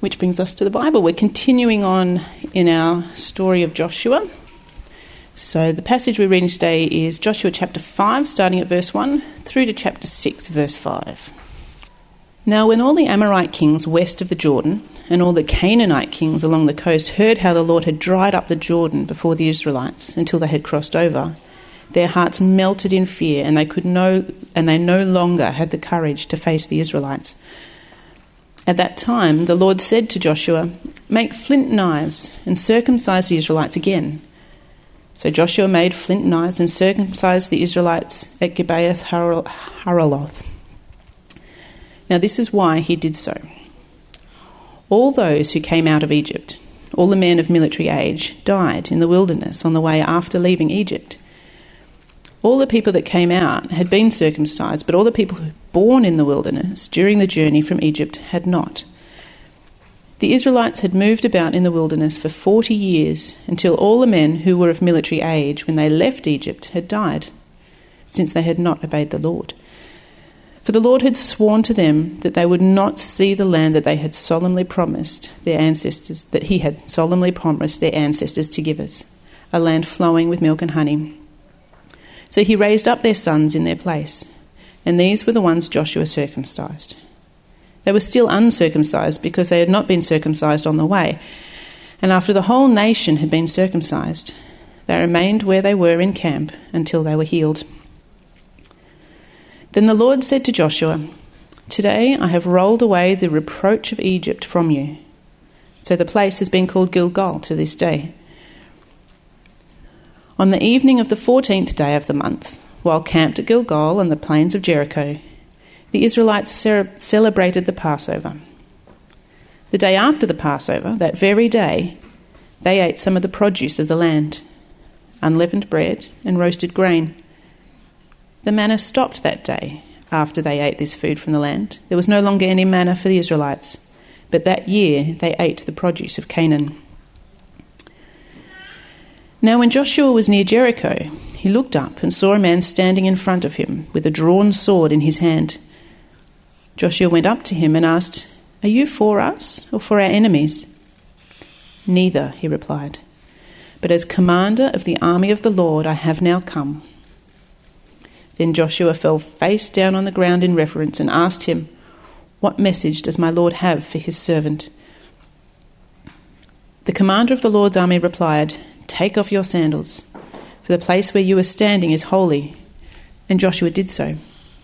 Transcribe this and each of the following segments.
Which brings us to the Bible. We're continuing on in our story of Joshua. So the passage we're reading today is Joshua chapter 5, starting at verse 1, through to chapter 6, verse 5. Now when all the Amorite kings west of the Jordan and all the Canaanite kings along the coast heard how the Lord had dried up the Jordan before the Israelites until they had crossed over, their hearts melted in fear, and they no longer had the courage to face the Israelites. At that time the Lord said to Joshua, "Make flint knives and circumcise the Israelites again." So Joshua made flint knives and circumcised the Israelites at Gibeath Haraloth. Now this is why he did so. All those who came out of Egypt, all the men of military age, died in the wilderness on the way after leaving Egypt. All the people that came out had been circumcised, but all the people who were born in the wilderness during the journey from Egypt had not. The Israelites had moved about in the wilderness for 40 years until all the men who were of military age when they left Egypt had died, since they had not obeyed the Lord. For the Lord had sworn to them that they would not see the land that they had solemnly promised their ancestors, that he had solemnly promised their ancestors to give us, a land flowing with milk and honey. So he raised up their sons in their place, and these were the ones Joshua circumcised. They were still uncircumcised because they had not been circumcised on the way, and after the whole nation had been circumcised, they remained where they were in camp until they were healed. Then the Lord said to Joshua, "Today I have rolled away the reproach of Egypt from you." So the place has been called Gilgal to this day. On the evening of the 14th day of the month, while camped at Gilgal on the plains of Jericho, the Israelites celebrated the Passover. The day after the Passover, that very day, they ate some of the produce of the land, unleavened bread and roasted grain. The manna stopped that day after they ate this food from the land. There was no longer any manna for the Israelites, but that year they ate the produce of Canaan. Now when Joshua was near Jericho, he looked up and saw a man standing in front of him with a drawn sword in his hand. Joshua went up to him and asked, "Are you for us or for our enemies?" "Neither," he replied, "but as commander of the army of the Lord I have now come." Then Joshua fell face down on the ground in reverence and asked him, "What message does my Lord have for his servant?" The commander of the Lord's army replied, "Take off your sandals, for the place where you are standing is holy." And Joshua did so.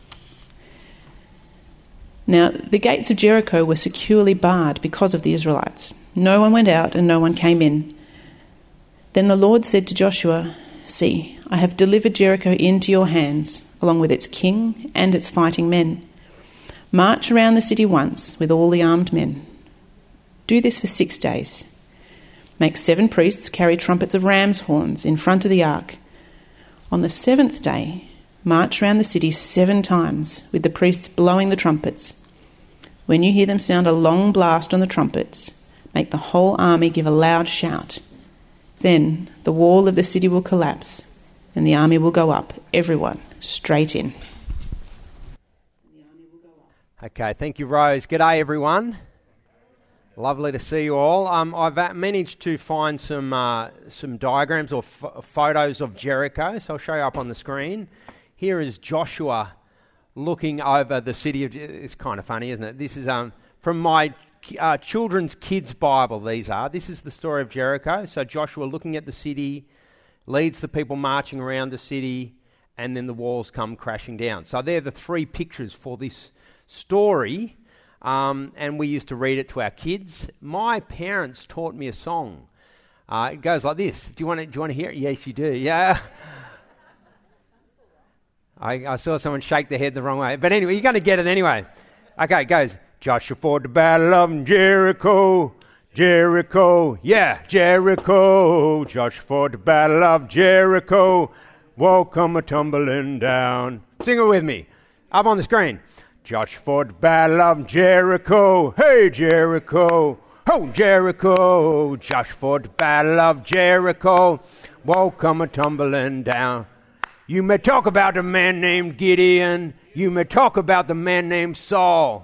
Now the gates of Jericho were securely barred because of the Israelites. No one went out and no one came in. Then the Lord said to Joshua, "See, I have delivered Jericho into your hands, along with its king and its fighting men. March around the city once with all the armed men. Do this for 6 days. Make 7 priests carry trumpets of ram's horns in front of the ark. On the 7th day, march around the city 7 times with the priests blowing the trumpets. When you hear them sound a long blast on the trumpets, make the whole army give a loud shout. Then the wall of the city will collapse and the army will go up, everyone, straight in." Okay, thank you, Rose. G'day, everyone. Lovely to see you all. I've managed to find some diagrams or photos of Jericho, so I'll show you up on the screen. Here is Joshua looking over the city of... It's kind of funny, isn't it? This is from my children's kids' Bible, these are. This is the story of Jericho. So Joshua looking at the city, leads the people marching around the city, and then the walls come crashing down. So they're the 3 pictures for this story. And we used to read it to our kids. My parents taught me a song. It goes like this. Do you want to hear it? Yes, you do. Yeah. I saw someone shake their head the wrong way. But anyway, you're going to get it anyway. Okay, it goes, Joshua fought the battle of Jericho, Jericho, yeah, Jericho. Joshua fought the battle of Jericho, wall come a-tumbling down. Sing it with me. Up on the screen. Joshua fought the battle of Jericho, hey, Jericho. Oh, Jericho. Joshua fought the battle of Jericho, wall come a-tumbling down. You may talk about the man named Gideon. You may talk about the man named Saul.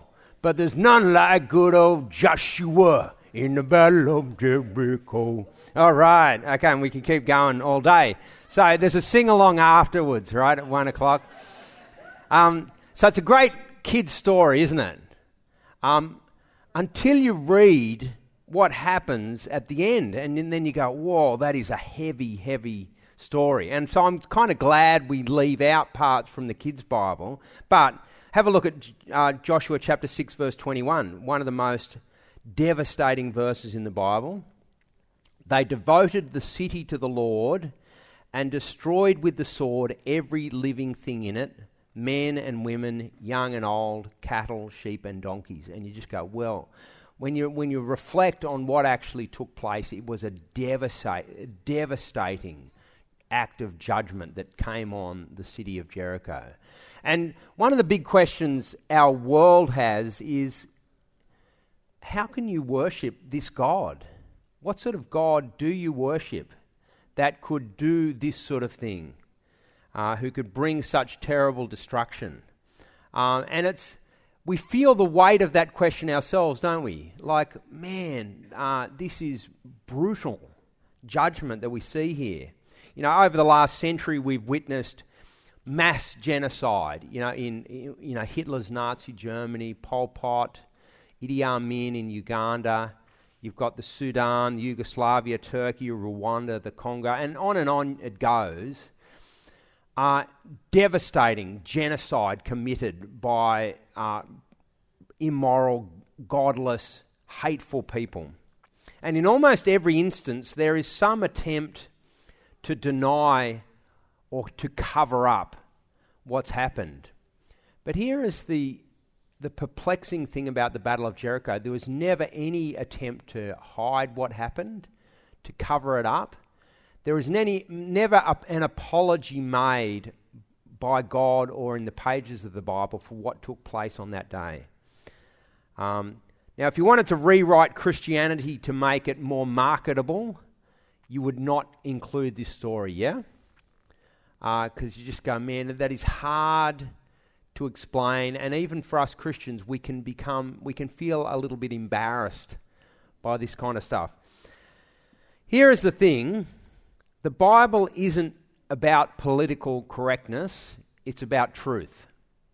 but there's none like good old Joshua in the battle of Jericho. All right, okay, and we can keep going all day. So there's a sing-along afterwards, right, at 1 o'clock. So it's a great kid's story, isn't it? Until you read what happens at the end, and then you go, whoa, that is a heavy, heavy story. And so I'm kind of glad we leave out parts from the kids' Bible, but have a look at Joshua chapter 6, verse 21, one of the most devastating verses in the Bible. They devoted the city to the Lord and destroyed with the sword every living thing in it, men and women, young and old, cattle, sheep and donkeys. And you just go, well, when you reflect on what actually took place, it was a devastating act of judgment that came on the city of Jericho. And one of the big questions our world has is, how can you worship this God? What sort of God do you worship that could do this sort of thing, who could bring such terrible destruction? And we feel the weight of that question ourselves, don't we? Like, man, this is brutal judgment that we see here. You know, over the last century, we've witnessed mass genocide. You know, in Hitler's Nazi Germany, Pol Pot, Idi Amin in Uganda. You've got the Sudan, Yugoslavia, Turkey, Rwanda, the Congo, and on it goes. Devastating genocide committed by immoral, godless, hateful people. And in almost every instance, there is some attempt to deny or to cover up what's happened. But here is the perplexing thing about the Battle of Jericho. There was never any attempt to hide what happened, to cover it up. There was never an apology made by God or in the pages of the Bible for what took place on that day. Now, if you wanted to rewrite Christianity to make it more marketable, you would not include this story, yeah? Because you just go, man, that is hard to explain, and even for us Christians, we can feel a little bit embarrassed by this kind of stuff. Here is the thing. The Bible isn't about political correctness, it's about truth.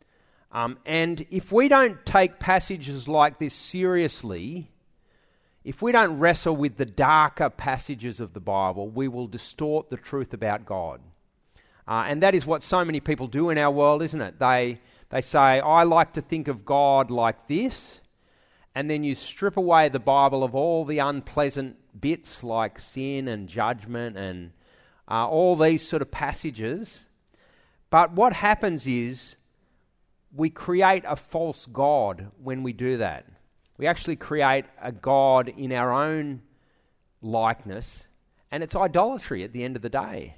And if we don't take passages like this seriously, if we don't wrestle with the darker passages of the Bible, we will distort the truth about God. And that is what so many people do in our world, isn't it? They say, I like to think of God like this, and then you strip away the Bible of all the unpleasant bits like sin and judgment and all these sort of passages. But what happens is we create a false God when we do that. We actually create a God in our own likeness, and it's idolatry at the end of the day.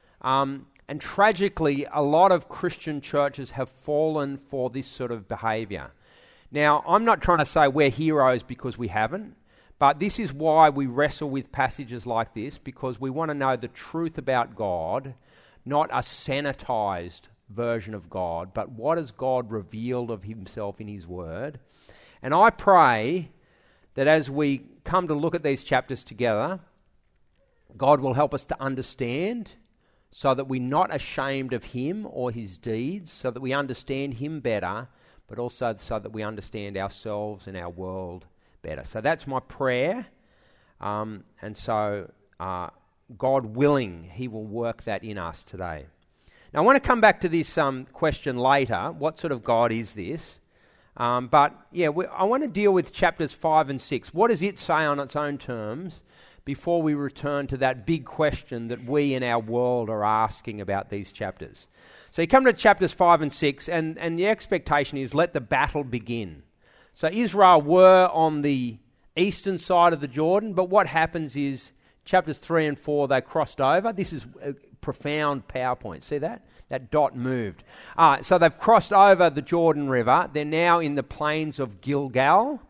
And tragically, a lot of Christian churches have fallen for this sort of behaviour. Now, I'm not trying to say we're heroes because we haven't, but this is why we wrestle with passages like this, because we want to know the truth about God, not a sanitised version of God, but what has God revealed of himself in his word. And I pray that as we come to look at these chapters together, God will help us to understand, so that we're not ashamed of him or his deeds, so that we understand him better, but also so that we understand ourselves and our world better. So that's my prayer. And so, God willing, he will work that in us today. Now, I want to come back to this question later. What sort of God is this? But yeah, I want to deal with chapters 5 and 6. What does it say on its own terms before we return to that big question that we in our world are asking about these chapters? So you come to chapters 5 and 6, and the expectation is let the battle begin. So Israel were on the eastern side of the Jordan, but what happens is chapters 3 and 4, they crossed over. This is a profound PowerPoint. See that? That dot moved. So they've crossed over the Jordan River. They're now in the plains of Gilgal.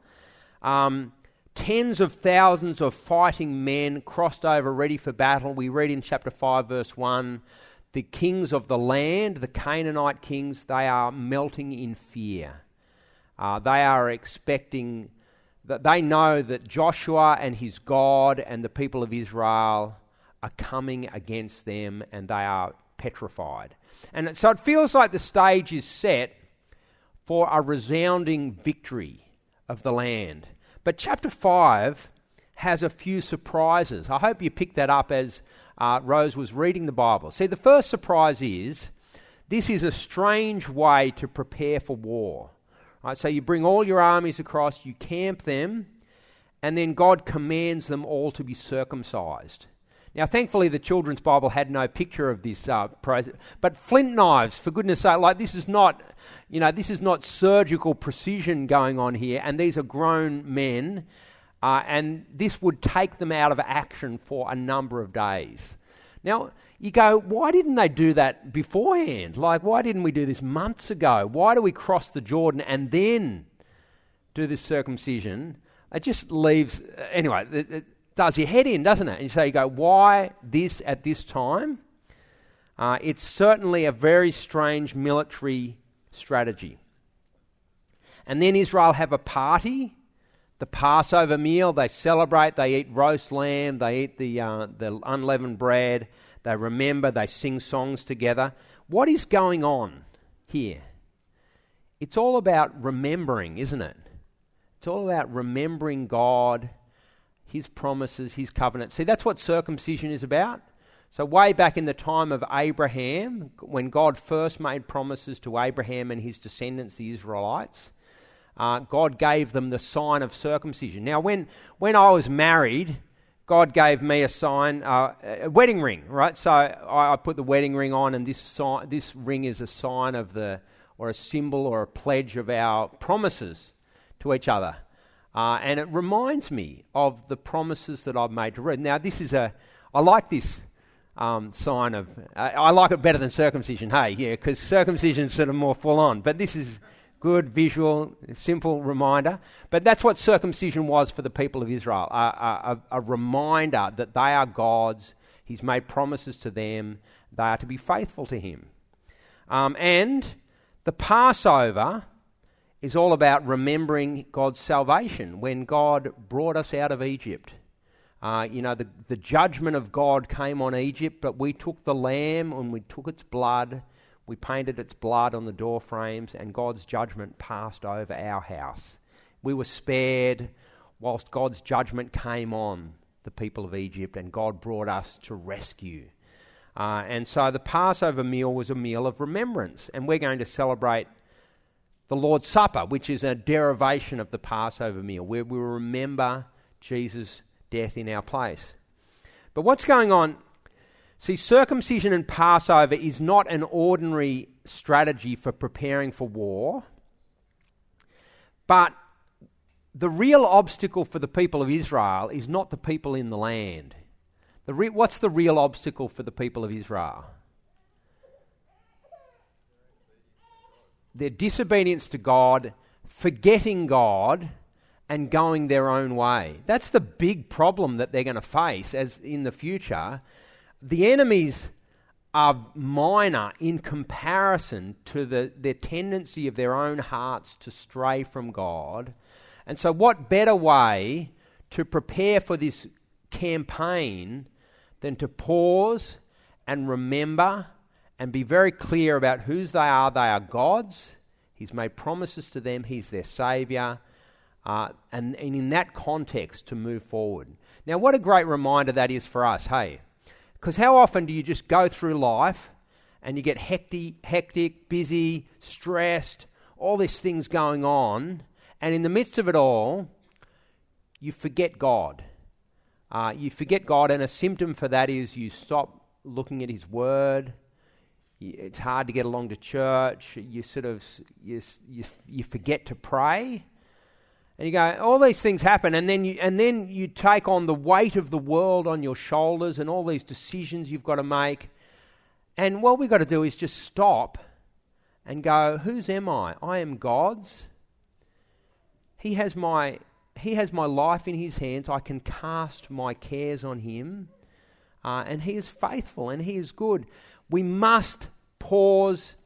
Tens of thousands of fighting men crossed over, ready for battle. We read in chapter 5, verse 1, the kings of the land, the Canaanite kings, they are melting in fear. They are expecting that they know that Joshua and his God and the people of Israel are coming against them, and they are petrified. And so it feels like the stage is set for a resounding victory of the land. But chapter 5 has a few surprises. I hope you picked that up as Rose was reading the Bible. See, the first surprise is this is a strange way to prepare for war. Right, so you bring all your armies across, you camp them, and then God commands them all to be circumcised. Now, thankfully, the Children's Bible had no picture of this process, but flint knives, for goodness sake, like this is not surgical precision going on here, and these are grown men, and this would take them out of action for a number of days. Now, you go, why didn't they do that beforehand? Like, why didn't we do this months ago? Why do we cross the Jordan and then do this circumcision? It just leaves, anyway, it does your head in, doesn't it? And you go, why this at this time? It's certainly a very strange military strategy. And then Israel have a party, the Passover meal. They celebrate, they eat roast lamb, they eat the unleavened bread. They remember, they sing songs together. What is going on here? It's all about remembering, isn't it? It's all about remembering God, His promises, His covenant. See, that's what circumcision is about. So way back in the time of Abraham, when God first made promises to Abraham and his descendants, the Israelites, God gave them the sign of circumcision. Now, when I was married, God gave me a sign, a wedding ring, right? So I put the wedding ring on, and this ring is a sign of or a symbol or a pledge of our promises to each other. And it reminds me of the promises that I've made to Ruth. Now, I like this sign of, I like it better than circumcision, hey, yeah, because circumcision's sort of more full on. But this is good, visual, simple reminder. But that's what circumcision was for the people of Israel, a reminder that they are God's. He's made promises to them. They are to be faithful to Him. And the Passover is all about remembering God's salvation when God brought us out of Egypt. The judgment of God came on Egypt, but we took the lamb and we took its blood. We painted its blood on the door frames, and God's judgment passed over our house. We were spared whilst God's judgment came on the people of Egypt, and God brought us to rescue. And so the Passover meal was a meal of remembrance, and we're going to celebrate the Lord's Supper, which is a derivation of the Passover meal, where we remember Jesus' death in our place. But what's going on? See, circumcision and Passover is not an ordinary strategy for preparing for war, but the real obstacle for the people of Israel is not the people in the land. What's the real obstacle for the people of Israel? Their disobedience to God, forgetting God, and going their own way. That's the big problem that they're going to face as in the future. The enemies are minor in comparison to their tendency of their own hearts to stray from God. And so what better way to prepare for this campaign than to pause and remember and be very clear about whose they are. They are God's. He's made promises to them. He's their Saviour. And in that context to move forward. Now, what a great reminder that is for us, hey? Because how often do you just go through life and you get hectic, busy, stressed, all these things going on, and in the midst of it all, you forget God. You forget God, and a symptom for that is you stop looking at His Word. It's hard to get along to church. You forget to pray. And you go, all these things happen, and then you take on the weight of the world on your shoulders and all these decisions you've got to make. And what we've got to do is just stop and go, whose am I? I am God's. He has my life in His hands. I can cast my cares on Him. And He is faithful and He is good. We must pause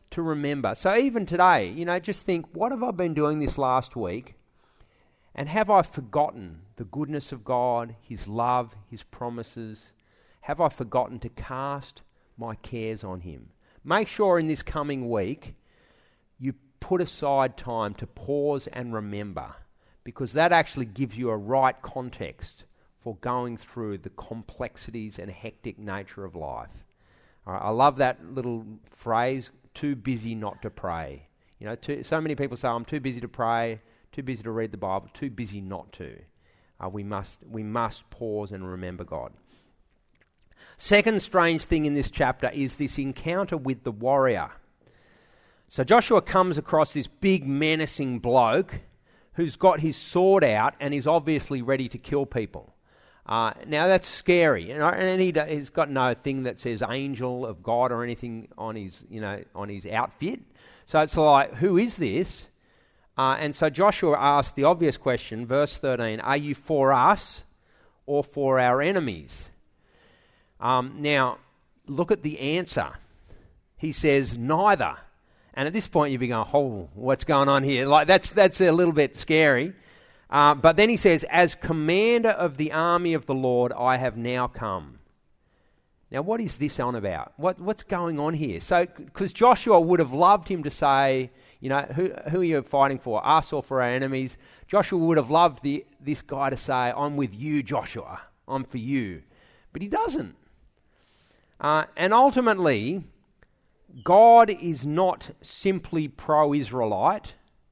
to remember. So even today, just think, what have I been doing this last week? And have I forgotten the goodness of God, His love, His promises? Have I forgotten to cast my cares on Him? Make sure in this coming week you put aside time to pause and remember, because that actually gives you a right context for going through the complexities and hectic nature of life. All right, I love that little phrase, too busy not to pray. So many people say, I'm too busy to pray, too busy to read the Bible, too busy not to. We must pause and remember God. Second strange thing in this chapter is this encounter with the warrior. So Joshua comes across this big menacing bloke who's got his sword out and is obviously ready to kill people. Now that's scary, and he's got no thing that says angel of God or anything on his outfit. So it's like, who is this? And so Joshua asked the obvious question, verse 13, are you for us or for our enemies? Now, look at the answer. He says, neither. And at this point you'd be going, oh, what's going on here? Like that's a little bit scary. But then he says, as commander of the army of the Lord, I have now come. Now, what is this on about? What's going on here? So, because Joshua would have loved him to say, who are you fighting for, us or for our enemies? Joshua would have loved this guy to say, I'm with you, Joshua. I'm for you. But he doesn't. And ultimately, God is not simply pro-Israelite.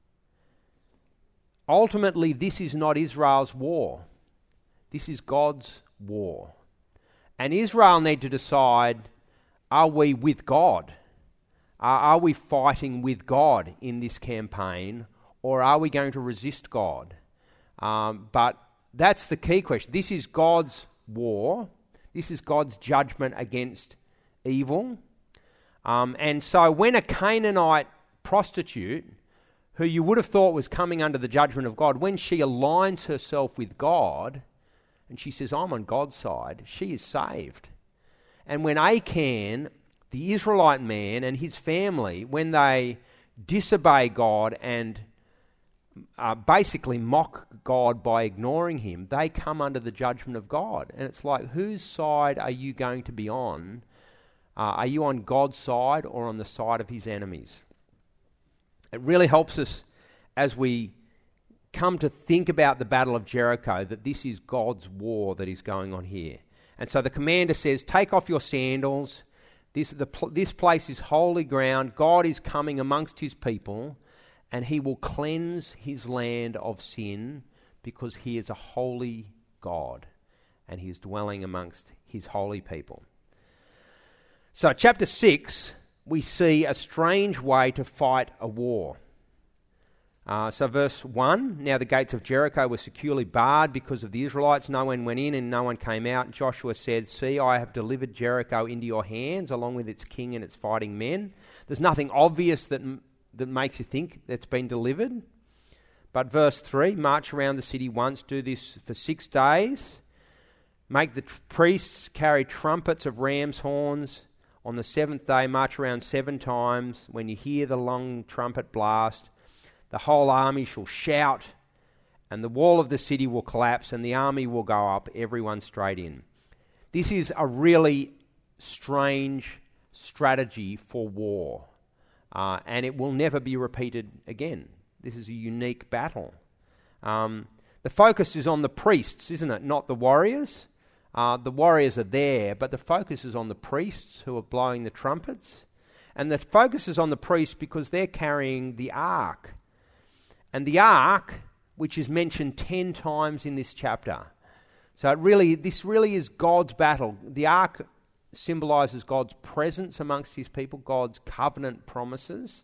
Ultimately, this is not Israel's war. This is God's war. And Israel need to decide, are we with God? Are we fighting with God in this campaign, or are we going to resist God? But that's the key question. This is God's war. This is God's judgment against evil. And so when a Canaanite prostitute, who you would have thought was coming under the judgment of God, when she aligns herself with God, and she says, I'm on God's side, she is saved. And when Achan, the Israelite man, and his family, when they disobey God and basically mock God by ignoring Him, they come under the judgment of God. And it's like, whose side are you going to be on? Are you on God's side or on the side of His enemies? It really helps us as we come to think about the Battle of Jericho, that this is God's war that is going on here. And so the commander says, take off your sandals. This place is holy ground. God is coming amongst His people, and He will cleanse His land of sin, because He is a holy God and He is dwelling amongst His holy people. So chapter 6, we see a strange way to fight a war. So verse 1, now the gates of Jericho were securely barred because of the Israelites. No one went in and no one came out. Joshua said, see, I have delivered Jericho into your hands, along with its king and its fighting men. There's nothing obvious that makes you think that's been delivered. But verse 3, march around the city once, do this for 6 days. Make the priests carry trumpets of ram's horns. On the 7th day, march around 7 times. When you hear the long trumpet blast, the whole army shall shout, and the wall of the city will collapse, and the army will go up, everyone straight in. This is a really strange strategy for war, and it will never be repeated again. This is a unique battle. The focus is on the priests, isn't it? Not the warriors. The warriors are there, but the focus is on the priests who are blowing the trumpets. And the focus is on the priests because they're carrying the ark. And the ark, which is mentioned 10 times in this chapter. So this really is God's battle. The ark symbolises God's presence amongst His people, God's covenant promises.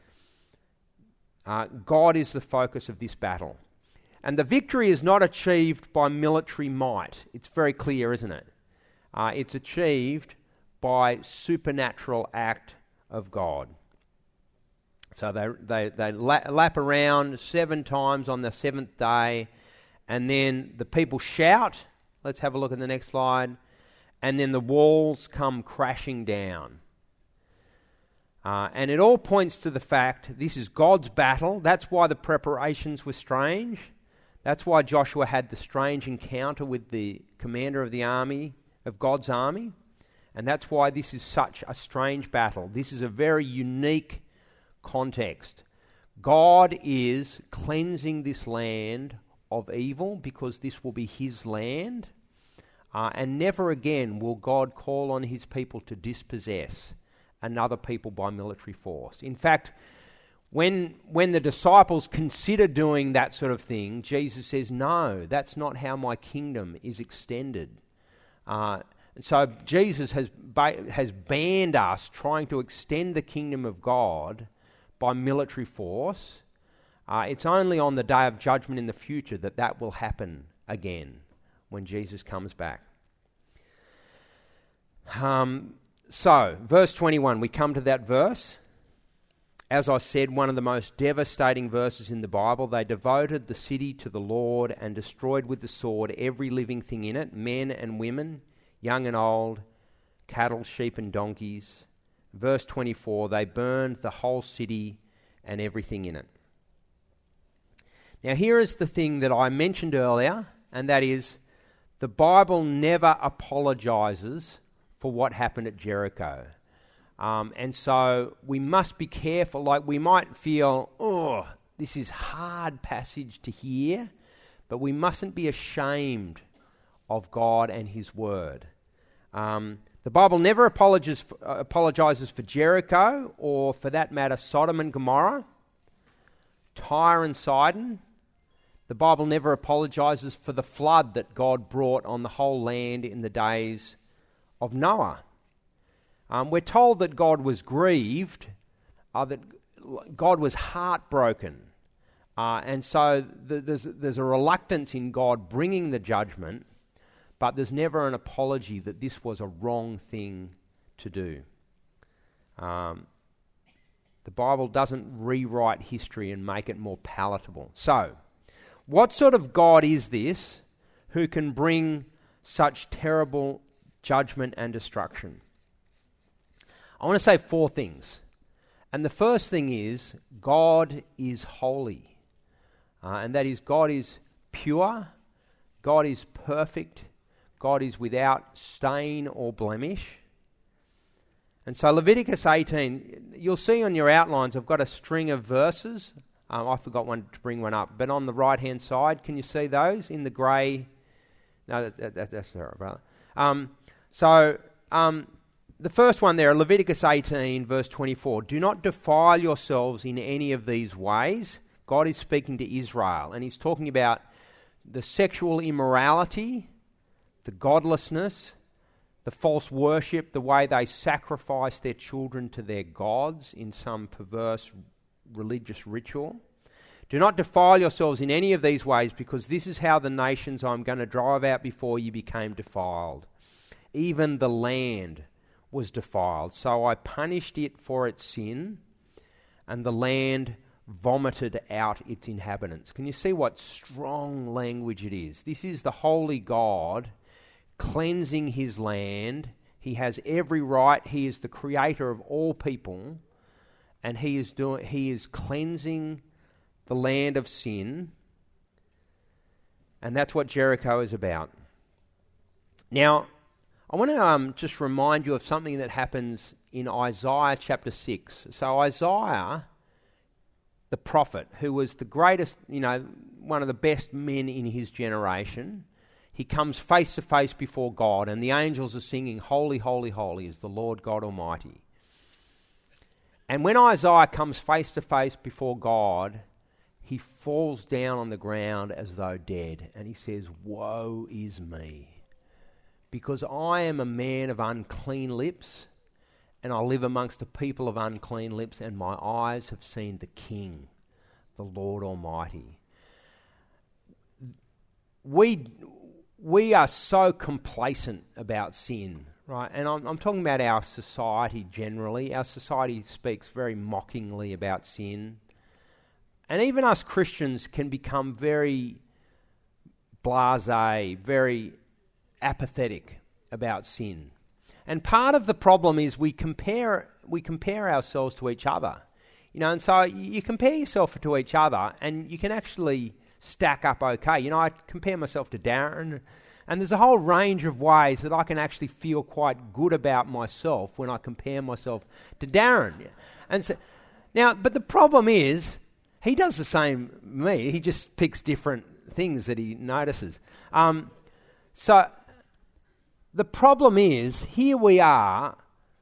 God is the focus of this battle. And the victory is not achieved by military might. It's very clear, isn't it? It's achieved by supernatural act of God. So they lap around 7 times on the 7th day, and then the people shout. Let's have a look at the next slide. And then the walls come crashing down. And it all points to the fact this is God's battle. That's why the preparations were strange. That's why Joshua had the strange encounter with the commander of the army, of God's army. And that's why this is such a strange battle. This is a very unique context. God is cleansing this land of evil because this will be his land. And never again will God call on his people to dispossess another people by military force. In fact, when the disciples consider doing that sort of thing, Jesus says, no, that's not how my kingdom is extended. So Jesus has banned us trying to extend the kingdom of God by military force. It's only on the day of judgment in the future that will happen again when Jesus comes back. So, verse 21, we come to that verse. As I said, one of the most devastating verses in the Bible. They devoted the city to the Lord and destroyed with the sword every living thing in it, men and women, young and old, cattle, sheep and donkeys. Verse 24, they burned the whole city and everything in it. Now here is the thing that I mentioned earlier, and that is the Bible never apologises for what happened at Jericho. And so we must be careful. Like, we might feel, oh, this is hard passage to hear, but we mustn't be ashamed of God and his word. The Bible never apologises for Jericho, or for that matter, Sodom and Gomorrah, Tyre and Sidon. The Bible never apologises for the flood that God brought on the whole land in the days of Noah. We're told that God was grieved, that God was heartbroken. And so there's a reluctance in God bringing the judgment, but there's never an apology that this was a wrong thing to do. The Bible doesn't rewrite history and make it more palatable. So, what sort of God is this who can bring such terrible judgment and destruction? I want to say 4 things. And the first thing is, God is holy. And that is, God is pure, God is perfect, God is without stain or blemish. And so Leviticus 18, you'll see on your outlines, I've got a string of verses. I forgot to bring one up, but on the right-hand side, can you see those in the grey? No, that's all right, brother. The first one there, Leviticus 18, verse 24. Do not defile yourselves in any of these ways. God is speaking to Israel, and he's talking about the sexual immorality, the godlessness, the false worship, the way they sacrifice their children to their gods in some perverse religious ritual. Do not defile yourselves in any of these ways, because this is how the nations I'm going to drive out before you became defiled. Even the land was defiled, so I punished it for its sin, and the land vomited out its inhabitants. Can you see what strong language it is? This is the holy God cleansing his land. He has every right. He is the creator of all people, and he is cleansing the land of sin, and that's what Jericho is about. Now, I want to just remind you of something that happens in Isaiah chapter 6. So Isaiah, the prophet, who was the greatest, one of the best men in his generation, he comes face to face before God, and the angels are singing, "Holy, holy, holy is the Lord God Almighty." And when Isaiah comes face to face before God, he falls down on the ground as though dead, and he says, "Woe is me, because I am a man of unclean lips, and I live amongst a people of unclean lips, and my eyes have seen the King, the Lord Almighty." We are so complacent about sin, right? And I'm talking about our society generally. Our society speaks very mockingly about sin. And even us Christians can become very blasé, very apathetic about sin. And part of the problem is we compare ourselves to each other. And so you compare yourself to each other and you can actually stack up okay. I compare myself to Darren, and there's a whole range of ways that I can actually feel quite good about myself when I compare myself to Darren. And so, but the problem is, he does the same me. He just picks different things that he notices. So the problem is, here we are,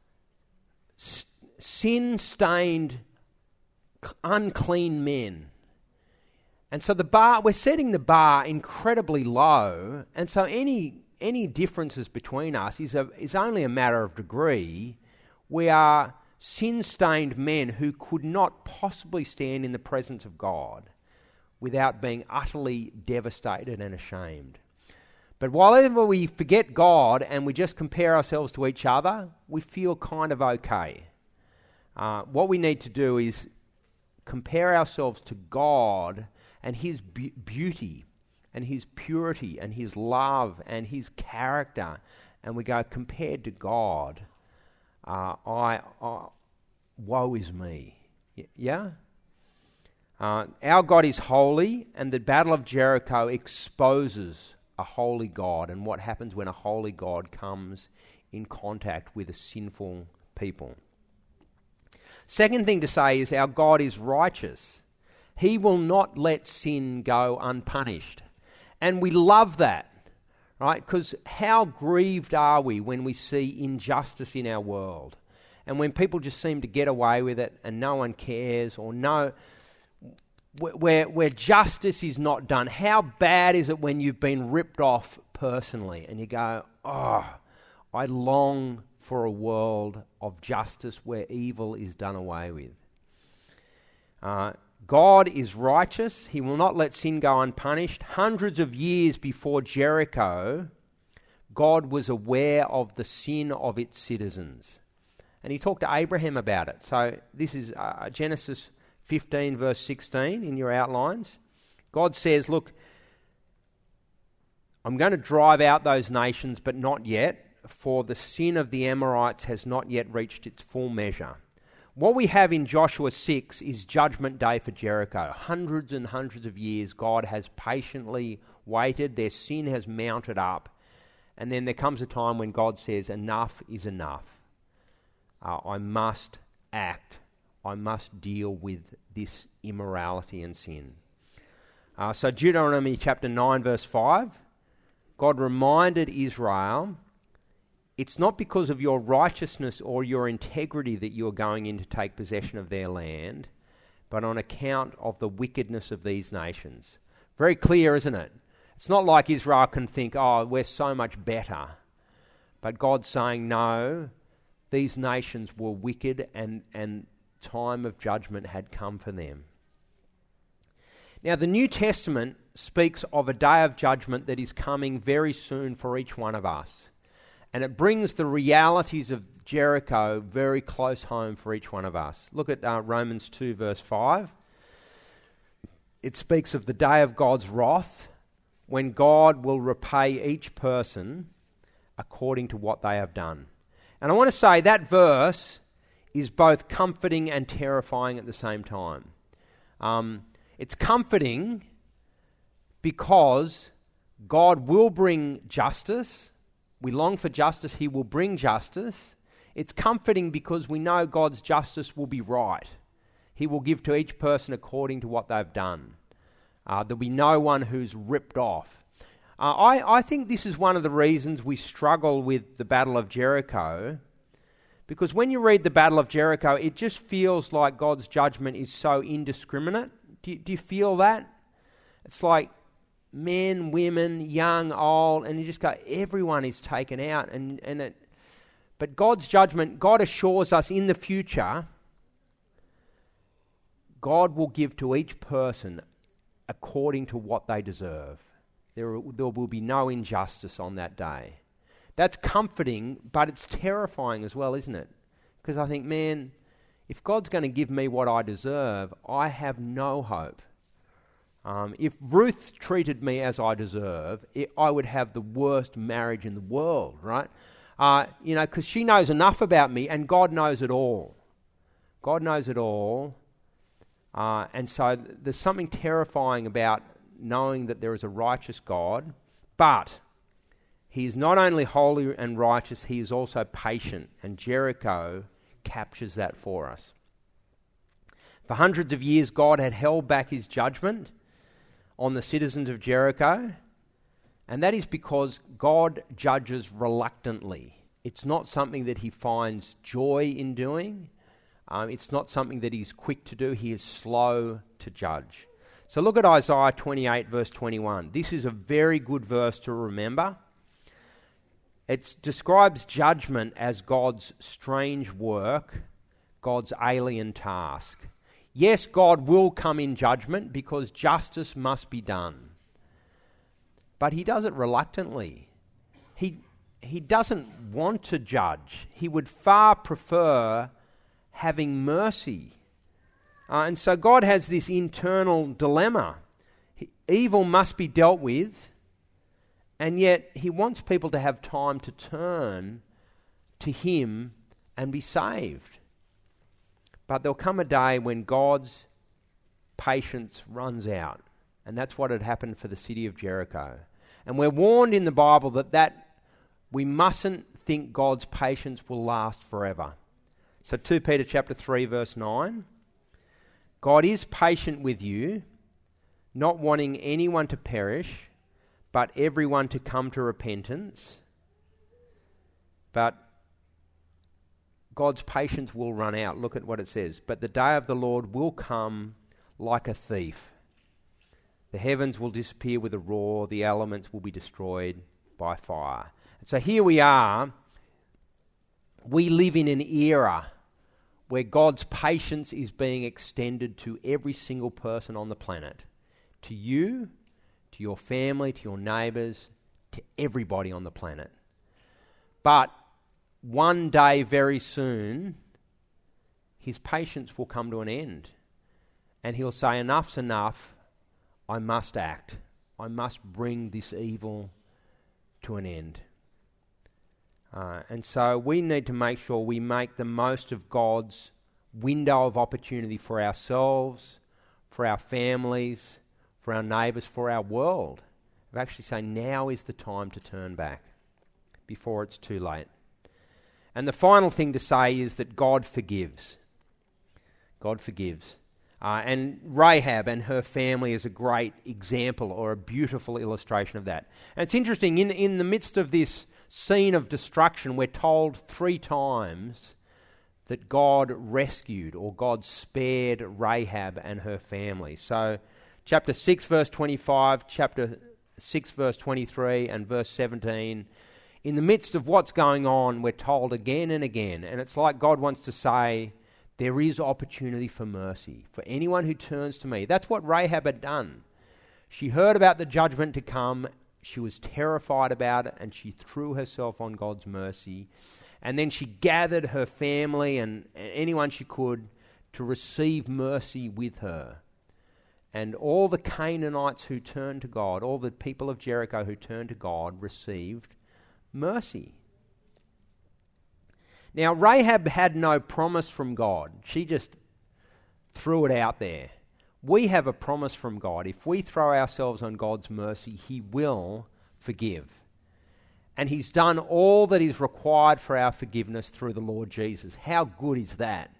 sin-stained, unclean men. And so we're setting the bar incredibly low, and so any differences between us is only a matter of degree. We are sin-stained men who could not possibly stand in the presence of God without being utterly devastated and ashamed. But whenever we forget God and we just compare ourselves to each other, we feel kind of okay. What we need to do is compare ourselves to God and His beauty and His purity and His love and His character, and we go, compared to God, woe is me. Yeah? Our God is holy, and the Battle of Jericho exposes a holy God and what happens when a holy God comes in contact with a sinful people. Second thing to say is our God is righteous. He will not let sin go unpunished. And we love that, right? Because how grieved are we when we see injustice in our world? And when people just seem to get away with it and no one cares, or where justice is not done. How bad is it when you've been ripped off personally and you go, oh, I long for a world of justice where evil is done away with. God is righteous. He will not let sin go unpunished. Hundreds of years before Jericho, God was aware of the sin of its citizens. And He talked to Abraham about it. So this is Genesis 15 verse 16 in your outlines. God says, look, I'm going to drive out those nations, but not yet, for the sin of the Amorites has not yet reached its full measure. What we have in Joshua 6 is Judgment Day for Jericho. Hundreds and hundreds of years God has patiently waited. Their sin has mounted up. And then there comes a time when God says, enough is enough. I must act. I must deal with this immorality and sin. So Deuteronomy chapter 9 verse 5, God reminded Israel, it's not because of your righteousness or your integrity that you are going in to take possession of their land, but on account of the wickedness of these nations. Very clear, isn't it? It's not like Israel can think, oh, we're so much better. But God's saying, no, these nations were wicked and time of judgment had come for them. Now, the New Testament speaks of a day of judgment that is coming very soon for each one of us. And it brings the realities of Jericho very close home for each one of us. Look at Romans 2 verse 5. It speaks of the day of God's wrath, when God will repay each person according to what they have done. And I want to say that verse is both comforting and terrifying at the same time. It's comforting because God will bring justice. We long for justice. He will bring justice. It's comforting because we know God's justice will be right. He will give to each person according to what they've done. There'll be no one who's ripped off. I think this is one of the reasons we struggle with the Battle of Jericho, because when you read the Battle of Jericho, it just feels like God's judgment is so indiscriminate. Do you feel that? It's like men, women, young, old, and you just go, everyone is taken out. But God's judgment, God assures us in the future, God will give to each person according to what they deserve. There will be no injustice on that day. That's comforting, but it's terrifying as well, isn't it? Because I think, man, if God's going to give me what I deserve, I have no hope. If Ruth treated me as I deserve, I would have the worst marriage in the world, right? because she knows enough about me, and God knows it all. God knows it all. And so there's something terrifying about knowing that there is a righteous God, but he is not only holy and righteous, he is also patient, and Jericho captures that for us. For hundreds of years, God had held back his judgment on the citizens of Jericho, and that is because God judges reluctantly. It's not something that he finds joy in doing. It's not something that he's quick to do. He is slow to judge. So look at Isaiah 28, verse 21. This is a very good verse to remember. It describes judgment as God's strange work, God's alien task. Yes, God will come in judgment because justice must be done. But he does it reluctantly. He doesn't want to judge. He would far prefer having mercy. And so God has this internal dilemma. Evil must be dealt with, and yet he wants people to have time to turn to him and be saved. But there'll come a day when God's patience runs out, and that's what had happened for the city of Jericho. And we're warned in the Bible that we mustn't think God's patience will last forever. So 2 Peter chapter 3 verse 9, God is patient with you, not wanting anyone to perish, but everyone to come to repentance. But God's patience will run out. Look at what it says. But the day of the Lord will come like a thief. The heavens will disappear with a roar, the elements will be destroyed by fire. And so here we are. We live in an era where God's patience is being extended to every single person on the planet. To you, to your family, to your neighbours, to everybody on the planet. But one day very soon, his patience will come to an end. And he'll say, enough's enough, I must act. I must bring this evil to an end. And so we need to make sure we make the most of God's window of opportunity for ourselves, for our families, for our neighbours, for our world. Of actually saying now is the time to turn back before it's too late. And the final thing to say is that God forgives. God forgives. And Rahab and her family is a great example or a beautiful illustration of that. And it's interesting, in the midst of this scene of destruction, we're told 3 times that God rescued or God spared Rahab and her family. So chapter 6 verse 25, chapter 6 verse 23 and verse 17, in the midst of what's going on, we're told again and again, and it's like God wants to say, there is opportunity for mercy for anyone who turns to me. That's what Rahab had done. She heard about the judgment to come. She was terrified about it, and she threw herself on God's mercy. And then she gathered her family and anyone she could to receive mercy with her. And all the Canaanites who turned to God, all the people of Jericho who turned to God, received mercy. Now, Rahab had no promise from God. She just threw it out there. We have a promise from God. If we throw ourselves on God's mercy, he will forgive. And he's done all that is required for our forgiveness through the Lord Jesus. How good is that?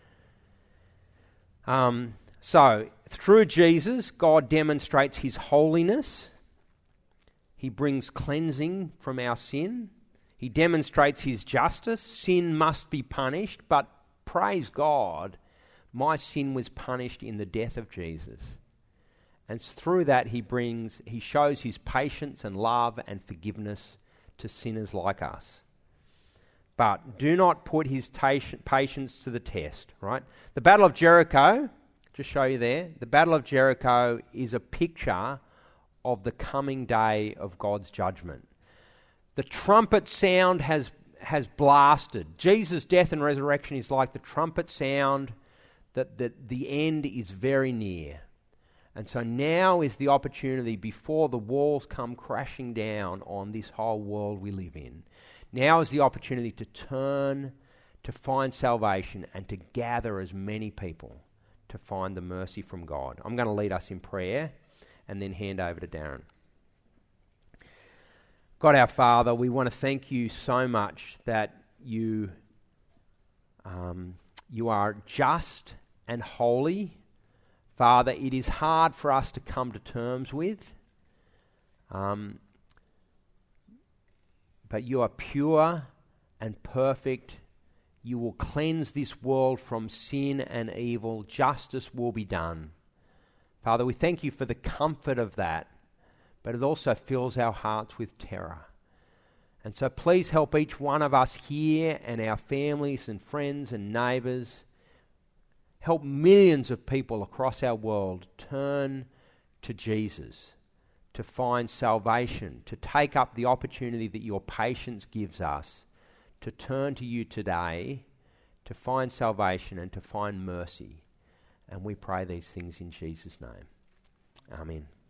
So, through Jesus, God demonstrates his holiness. He brings cleansing from our sin. He demonstrates his justice. Sin must be punished, but praise God, my sin was punished in the death of Jesus. And through that he shows his patience and love and forgiveness to sinners like us. But do not put his patience to the test, right? The Battle of Jericho, just show you there, the Battle of Jericho is a picture of the coming day of God's judgment. The trumpet sound has blasted. Jesus' death and resurrection is like the trumpet sound that the end is very near. And so now is the opportunity before the walls come crashing down on this whole world we live in. Now is the opportunity to turn, to find salvation, and to gather as many people to find the mercy from God. I'm going to lead us in prayer and then hand over to Darren. God our Father, we want to thank you so much that you are just and holy. Father, it is hard for us to come to terms with, but you are pure and perfect. You will cleanse this world from sin and evil. Justice will be done. Father, we thank you for the comfort of that, but it also fills our hearts with terror. And so please help each one of us here and our families and friends and neighbours. Help millions of people across our world turn to Jesus, to find salvation, to take up the opportunity that your patience gives us, to turn to you today, to find salvation and to find mercy. And we pray these things in Jesus' name. Amen.